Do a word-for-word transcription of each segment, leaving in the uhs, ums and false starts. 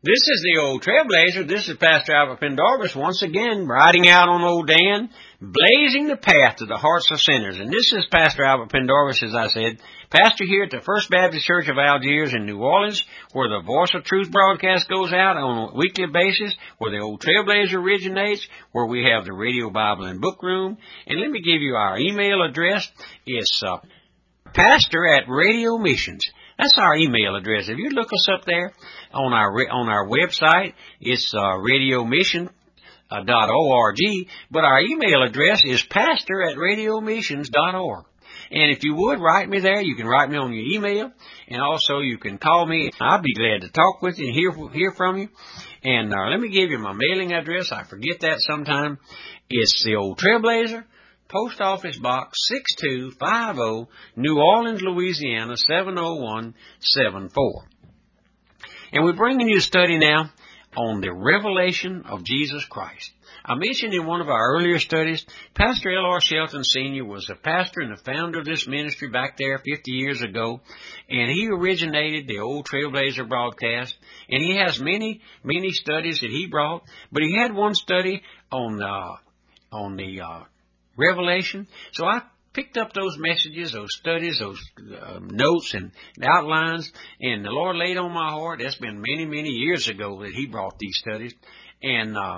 This is the old Trailblazer. This is Pastor Albert Pendarvis once again riding out on Old Dan, blazing the path to the hearts of sinners. And this is Pastor Albert Pendarvis, as I said, pastor here at the First Baptist Church of Algiers in New Orleans, where the Voice of Truth broadcast goes out on a weekly basis, where the old Trailblazer originates, where we have the Radio Bible and Book Room. And let me give you our email address. It's uh, pastor at Radio Missions. That's our email address. If you look us up there on our on our website, it's uh, radio mission dot org, but our email address is pastor at radio missions dot org. And if you would, write me there. You can write me on your email, and also you can call me. I'll be glad to talk with you and hear, hear from you. And uh, let me give you my mailing address. I forget that sometime. It's the old Trailblazer, Post Office Box six two five zero, New Orleans, Louisiana seven oh one seven four. And we're bringing you a study now on the revelation of Jesus Christ. I mentioned in one of our earlier studies, Pastor L R Shelton Senior was a pastor and the founder of this ministry back there fifty years ago, and he originated the old Trailblazer broadcast, and he has many, many studies that he brought, but he had one study on, uh, on the, uh, Revelation. So I picked up those messages, those studies, those uh, notes and outlines, and the Lord laid on my heart. That's been many, many years ago that He brought these studies, and uh,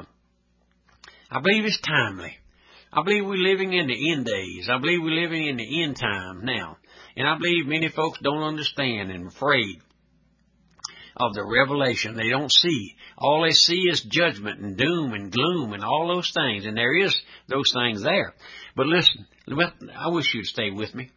I believe it's timely. I believe we're living in the end days. I believe we're living in the end time now, and I believe many folks don't understand and afraid of the revelation. They don't see. All they see is judgment and doom and gloom and all those things. And there is those things there. But listen, I wish you'd stay with me.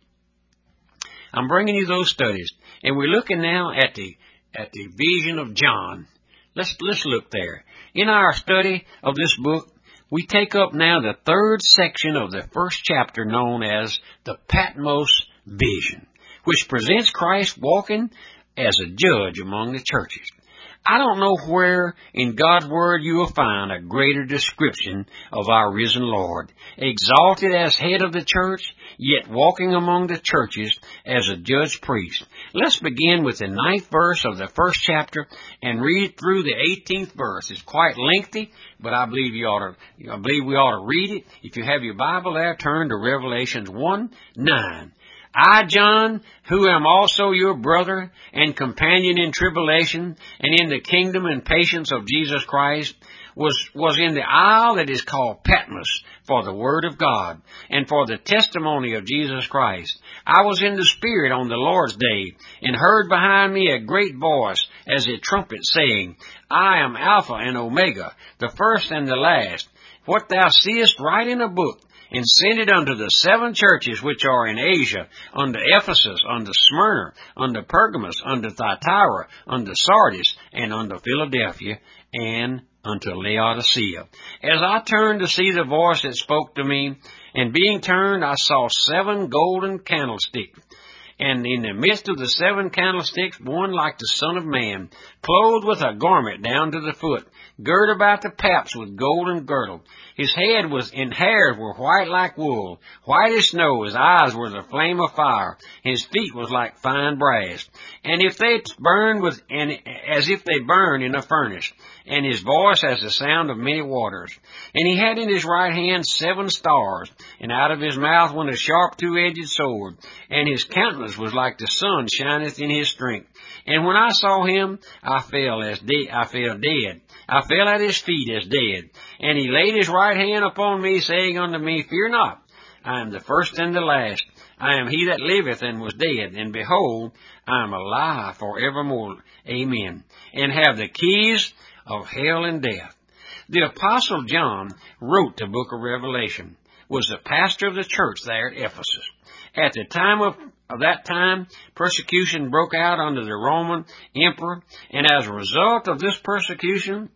I'm bringing you those studies. And we're looking now at the, at the vision of John. Let's, let's look there. In our study of this book, we take up now the third section of the first chapter known as the Patmos Vision, which presents Christ walking as a judge among the churches. I don't know where in God's Word you will find a greater description of our risen Lord, exalted as head of the church, yet walking among the churches as a judge priest. Let's begin with the ninth verse of the first chapter and read through the eighteenth verse. It's quite lengthy, but I believe you ought to, I believe we ought to read it. If you have your Bible there, turn to Revelations one nine. I, John, who am also your brother and companion in tribulation and in the kingdom and patience of Jesus Christ, was, was in the isle that is called Patmos for the word of God and for the testimony of Jesus Christ. I was in the Spirit on the Lord's day and heard behind me a great voice as a trumpet saying, I am Alpha and Omega, the first and the last. What thou seest, write in a book, and send it unto the seven churches which are in Asia, unto Ephesus, unto Smyrna, unto Pergamos, unto Thyatira, unto Sardis, and unto Philadelphia, and unto Laodicea. As I turned to see the voice that spoke to me, and being turned, I saw seven golden candlesticks. And in the midst of the seven candlesticks, one like the Son of Man, clothed with a garment down to the foot, girt about the paps with golden girdle. His head was in hairs were white like wool, white as snow. His eyes were the flame of fire. His feet was like fine brass, and if they burned with, and as if they burned in a furnace. And his voice as the sound of many waters. And he had in his right hand seven stars, and out of his mouth went a sharp two-edged sword. And his countenance was like the sun shineth in his strength. And when I saw him, I fell as de- I fell dead. I fell at his feet as dead. And he laid his right hand upon me, saying unto me, Fear not, I am the first and the last. I am he that liveth and was dead, and behold, I am alive for evermore. Amen. And have the keys of hell and death. The Apostle John wrote the book of Revelation, was the pastor of the church there at Ephesus. At the time of, of that time, persecution broke out under the Roman emperor, and as a result of this persecution,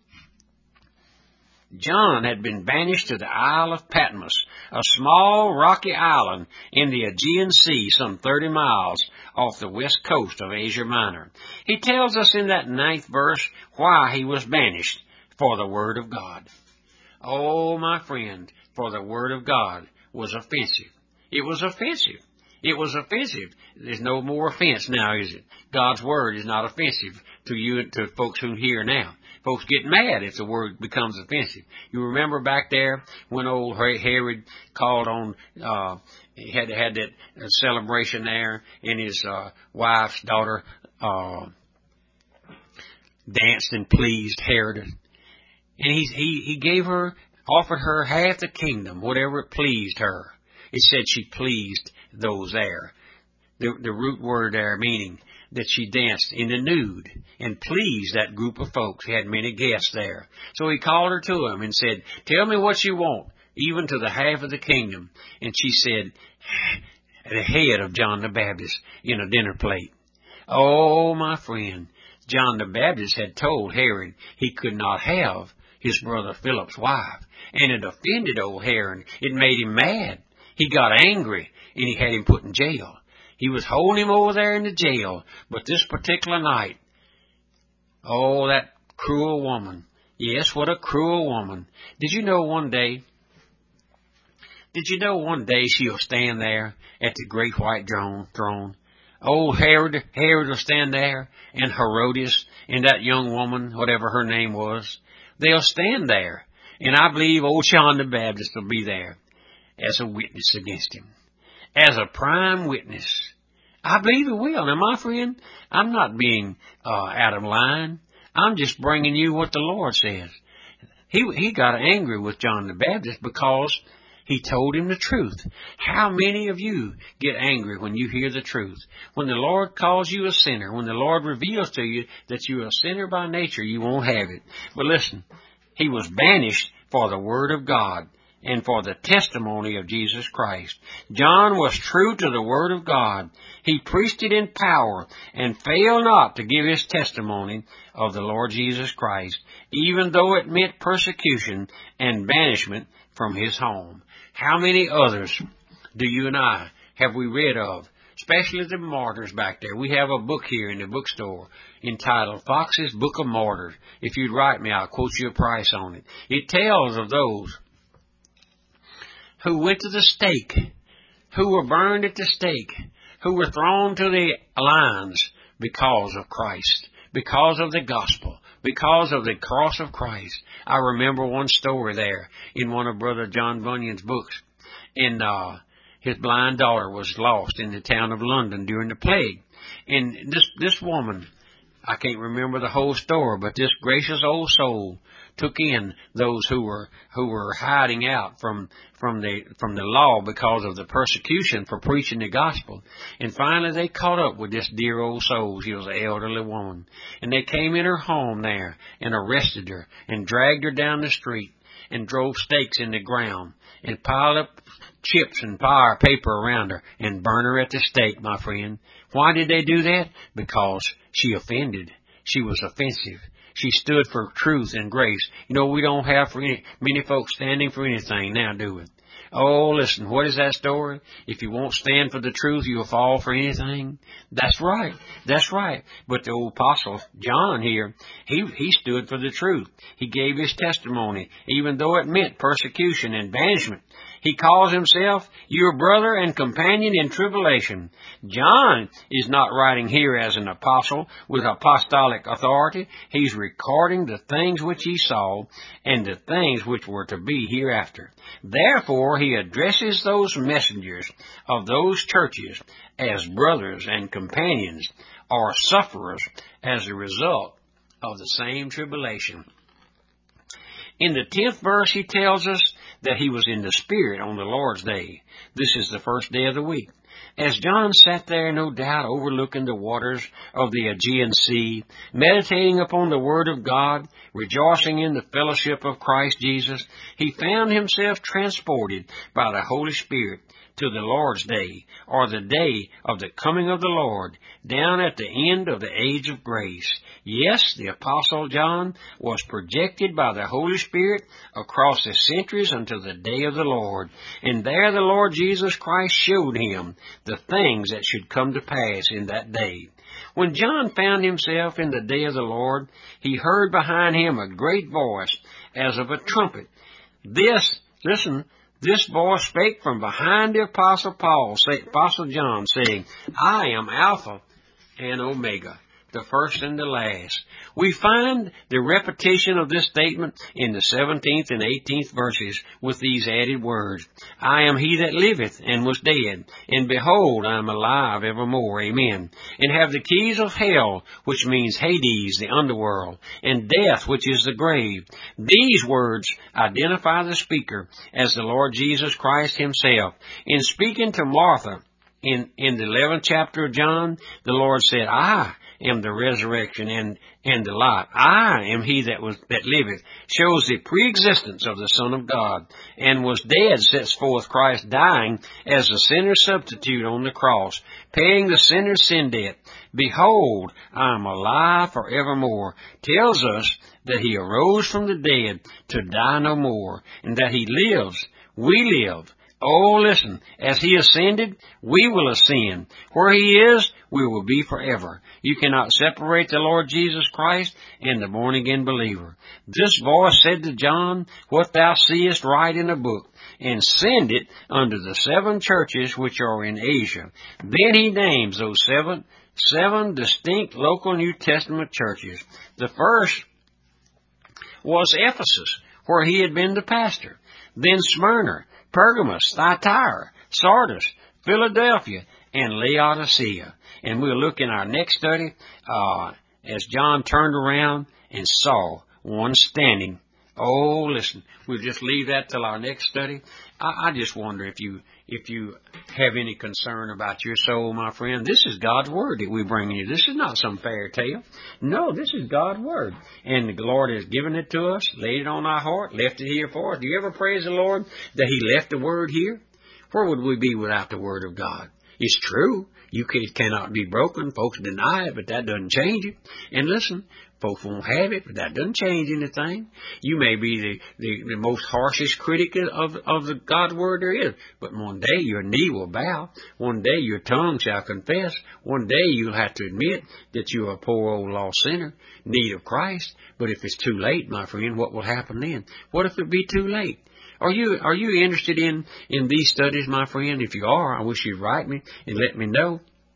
John had been banished to the Isle of Patmos, a small rocky island in the Aegean Sea some thirty miles off the west coast of Asia Minor. He tells us in that ninth verse why he was banished, for the Word of God. Oh, my friend, for the Word of God was offensive. It was offensive. It was offensive. There's no more offense now, is it? God's Word is not offensive to you, to folks who hear now. Folks get mad if the word becomes offensive. You remember back there when old Herod called on, uh, he had had that uh, celebration there, and his uh, wife's daughter uh, danced and pleased Herod, and he he he gave her, offered her half the kingdom, whatever it pleased her. It said she pleased those there. The the root word there meaning that she danced in the nude and pleased that group of folks. He had many guests there. So he called her to him and said, "Tell me what you want, even to the half of the kingdom." And she said, "The head of John the Baptist in a dinner plate." Oh, my friend, John the Baptist had told Herod he could not have his brother Philip's wife. And it offended old Herod. It made him mad. He got angry, and he had him put in jail. He was holding him over there in the jail. But this particular night, oh, that cruel woman. Yes, what a cruel woman. Did you know one day, did you know one day she'll stand there at the great white throne? Old Herod, Herod will stand there, and Herodias, and that young woman, whatever her name was, they'll stand there. And I believe old John the Baptist will be there as a witness against him. As a prime witness. I believe he will. Now, my friend, I'm not being uh, out of line. I'm just bringing you what the Lord says. He he got angry with John the Baptist because he told him the truth. How many of you get angry when you hear the truth? When the Lord calls you a sinner, when the Lord reveals to you that you're a sinner by nature, you won't have it. But listen, he was banished for the Word of God and for the testimony of Jesus Christ. John was true to the Word of God. He preached it in power and failed not to give his testimony of the Lord Jesus Christ, even though it meant persecution and banishment from his home. How many others do you and I have we read of, especially the martyrs back there? We have a book here in the bookstore entitled Fox's Book of Martyrs. If you'd write me, I'll quote you a price on it. It tells of those who went to the stake, who were burned at the stake, who were thrown to the lions because of Christ, because of the gospel, because of the cross of Christ. I remember one story there in one of Brother John Bunyan's books. And uh, his blind daughter was lost in the town of London during the plague. And this this woman, I can't remember the whole story, but this gracious old soul took in those who were who were hiding out from from the from the law because of the persecution for preaching the gospel. And finally they caught up with this dear old soul. She was an elderly woman. And they came in her home there and arrested her and dragged her down the street and drove stakes in the ground and piled up chips and fire paper around her and burned her at the stake, my friend. Why did they do that? Because she offended. She was offensive. She stood for truth and grace. You know, we don't have for any, many folks standing for anything now, do we? Oh, listen, what is that story? If you won't stand for the truth, you'll fall for anything. That's right. That's right. But the old apostle John here, he, he stood for the truth. He gave his testimony, even though it meant persecution and banishment. He calls himself your brother and companion in tribulation. John is not writing here as an apostle with apostolic authority. He's recording the things which he saw and the things which were to be hereafter. Therefore, he addresses those messengers of those churches as brothers and companions or sufferers as a result of the same tribulation. In the tenth verse, he tells us that he was in the Spirit on the Lord's day. This is the first day of the week. As John sat there, no doubt, overlooking the waters of the Aegean Sea, meditating upon the Word of God, rejoicing in the fellowship of Christ Jesus, he found himself transported by the Holy Spirit to the Lord's day, or the day of the coming of the Lord, down at the end of the age of grace. Yes, the Apostle John was projected by the Holy Spirit across the centuries until the day of the Lord. And there the Lord Jesus Christ showed him the things that should come to pass in that day. When John found himself in the day of the Lord, he heard behind him a great voice as of a trumpet. This, listen, this voice spake from behind the Apostle Paul, say, Apostle John, saying, I am Alpha and Omega, the first and the last. We find the repetition of this statement in the seventeenth and eighteenth verses with these added words. I am he that liveth and was dead, and behold, I am alive evermore. Amen. And have the keys of hell, which means Hades, the underworld, and death, which is the grave. These words identify the speaker as the Lord Jesus Christ himself. In speaking to Martha, In, in the eleventh chapter of John, the Lord said, I am the resurrection and, and the life. I am he that was, that liveth. Shows the preexistence of the Son of God. And was dead, sets forth Christ dying as a sinner's substitute on the cross, paying the sinner's sin debt. Behold, I am alive forevermore. Tells us that he arose from the dead to die no more, and that he lives. We live. Oh, listen, as he ascended, we will ascend. Where he is, we will be forever. You cannot separate the Lord Jesus Christ and the born-again believer. This voice said to John, what thou seest, write in a book, and send it unto the seven churches which are in Asia. Then he names those seven, seven distinct local New Testament churches. The first was Ephesus, where he had been the pastor. Then Smyrna, Pergamos, Thyatira, Sardis, Philadelphia, and Laodicea. And we'll look in our next study uh, as John turned around and saw one standing. Oh, listen, we'll just leave that till our next study. I, I just wonder if you if you have any concern about your soul, my friend. This is God's Word that we bring you. This is not some fairy tale. No, this is God's Word. And the Lord has given it to us, laid it on our heart, left it here for us. Do you ever praise the Lord that He left the Word here? Where would we be without the Word of God? It's true. You can, it cannot be broken. Folks deny it, but that doesn't change it. And listen, folks won't have it, but that doesn't change anything. You may be the, the, the most harshest critic of, of the God's Word there is, but one day your knee will bow. One day your tongue shall confess. One day you'll have to admit that you're a poor old lost sinner, need of Christ. But if it's too late, my friend, what will happen then? What if it be too late? Are you are you interested in, in these studies, my friend? If you are, I wish you'd write me and let me know.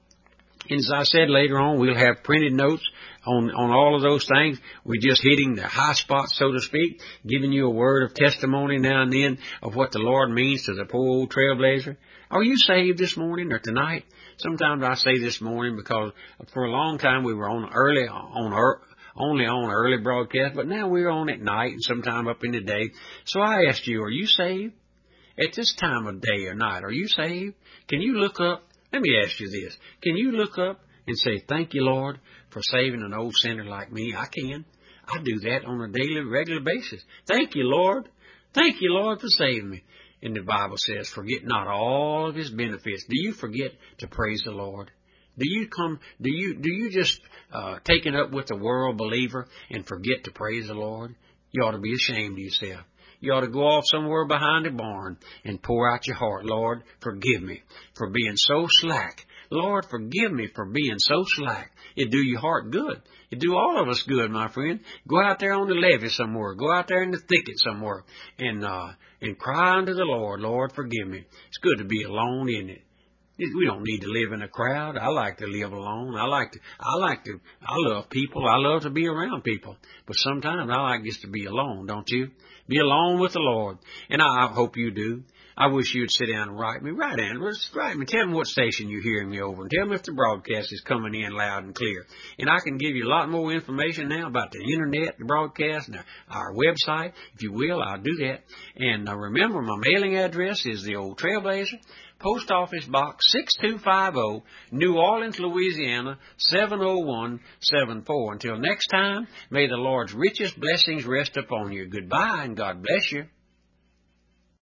And as I said later on, we'll have printed notes on, on all of those things. We're just hitting the high spots, so to speak, giving you a word of testimony now and then of what the Lord means to the poor old trailblazer. Are you saved this morning or tonight? Sometimes I say this morning because for a long time we were on early on earth. Only on early broadcast, but now we're on at night and sometime up in the day. So I asked you, are you saved? At this time of day or night, are you saved? Can you look up? Let me ask you this. Can you look up and say, thank you, Lord, for saving an old sinner like me? I can. I do that on a daily, regular basis. Thank you, Lord. Thank you, Lord, for saving me. And the Bible says, forget not all of His benefits. Do you forget to praise the Lord? Do you come, do you, do you just, uh, take it up with the world believer and forget to praise the Lord? You ought to be ashamed of yourself. You ought to go off somewhere behind the barn and pour out your heart. Lord, forgive me for being so slack. Lord, forgive me for being so slack. It'd do your heart good. It'd do all of us good, my friend. Go out there on the levee somewhere. Go out there in the thicket somewhere and, uh, and cry unto the Lord, Lord, forgive me. It's good to be alone, isn't it? We don't need to live in a crowd. I like to live alone. I like to, I like to, I love people. I love to be around people. But sometimes I like just to be alone, don't you? Be alone with the Lord. And I, I hope you do. I wish you'd sit down and write me. Write in. Just write me. Tell me what station you're hearing me over. And tell me if the broadcast is coming in loud and clear. And I can give you a lot more information now about the Internet, the broadcast, and our, our website. If you will, I'll do that. And uh, remember, my mailing address is the Old Trailblazer, Post Office Box six two five zero, New Orleans, Louisiana, seven oh one seven four. Until next time, may the Lord's richest blessings rest upon you. Goodbye, and God bless you.